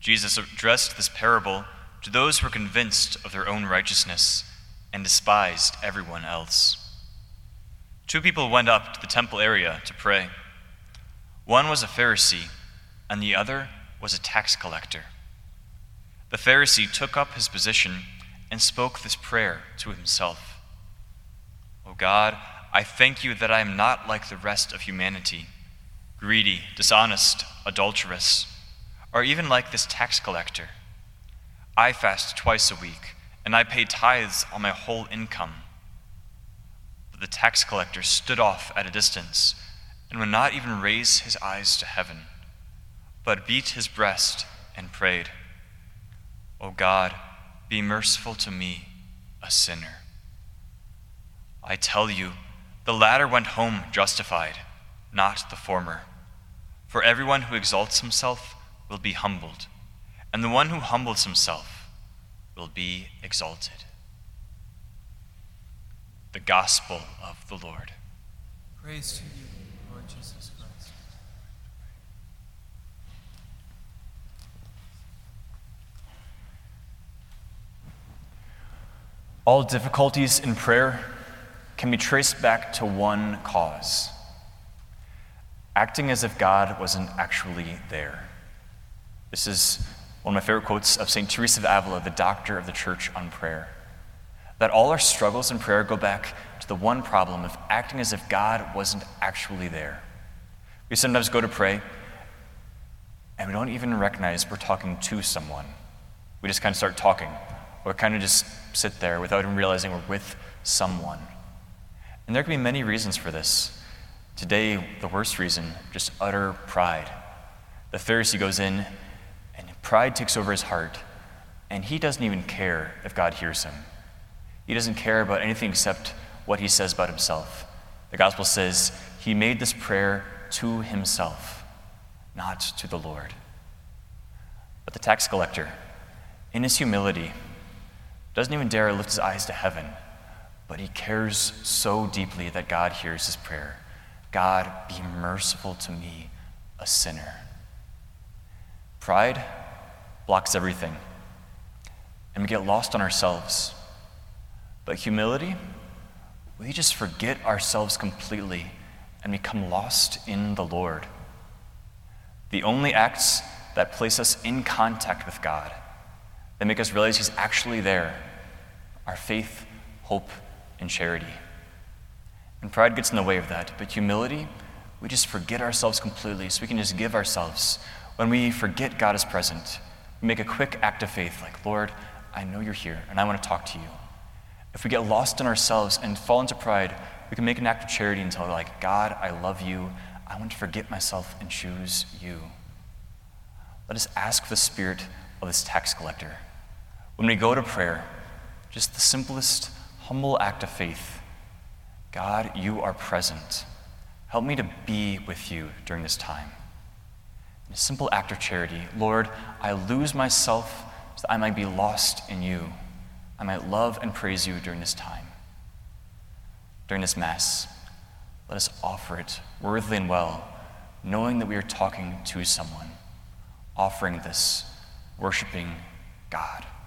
Jesus addressed this parable to those who were convinced of their own righteousness and despised everyone else. Two people went up to the temple area to pray. One was a Pharisee, and the other was a tax collector. The Pharisee took up his position and spoke this prayer to himself. "O God, I thank you that I am not like the rest of humanity, greedy, dishonest, adulterous, or even like this tax collector. I fast twice a week, and I pay tithes on my whole income." But the tax collector stood off at a distance and would not even raise his eyes to heaven, but beat his breast and prayed, "O God, be merciful to me, a sinner." I tell you, the latter went home justified, not the former. For everyone who exalts himself will be humbled, and the one who humbles himself will be exalted. The Gospel of the Lord. Praise to you, Lord Jesus Christ. All difficulties in prayer can be traced back to one cause: acting as if God wasn't actually there. This is one of my favorite quotes of St. Teresa of Avila, the doctor of the Church, on prayer. That all our struggles in prayer go back to the one problem of acting as if God wasn't actually there. We sometimes go to pray and we don't even recognize we're talking to someone. We just kind of start talking, or kind of just sit there without even realizing we're with someone. And there can be many reasons for this. Today, the worst reason, just utter pride. The Pharisee goes in and pride takes over his heart, and he doesn't even care if God hears him. He doesn't care about anything except what he says about himself. The gospel says he made this prayer to himself, not to the Lord. But the tax collector, in his humility, doesn't even dare lift his eyes to heaven, but he cares so deeply that God hears his prayer. God, be merciful to me, a sinner. Pride blocks everything, and we get lost on ourselves. But humility, we just forget ourselves completely and become lost in the Lord. The only acts that place us in contact with God, that make us realize he's actually there, are faith, hope, and charity. And pride gets in the way of that, but humility, we just forget ourselves completely so we can just give ourselves. When we forget God is present, we make a quick act of faith like, "Lord, I know you're here and I want to talk to you." If we get lost in ourselves and fall into pride, we can make an act of charity and tell like, "God, I love you. I want to forget myself and choose you." Let us ask for the spirit of this tax collector. When we go to prayer, just the simplest, humble act of faith. God, you are present. Help me to be with you during this time. A simple act of charity. Lord, I lose myself so that I might be lost in you. I might love and praise you during this time. During this Mass, let us offer it worthily and well, knowing that we are talking to someone, offering this, worshiping God.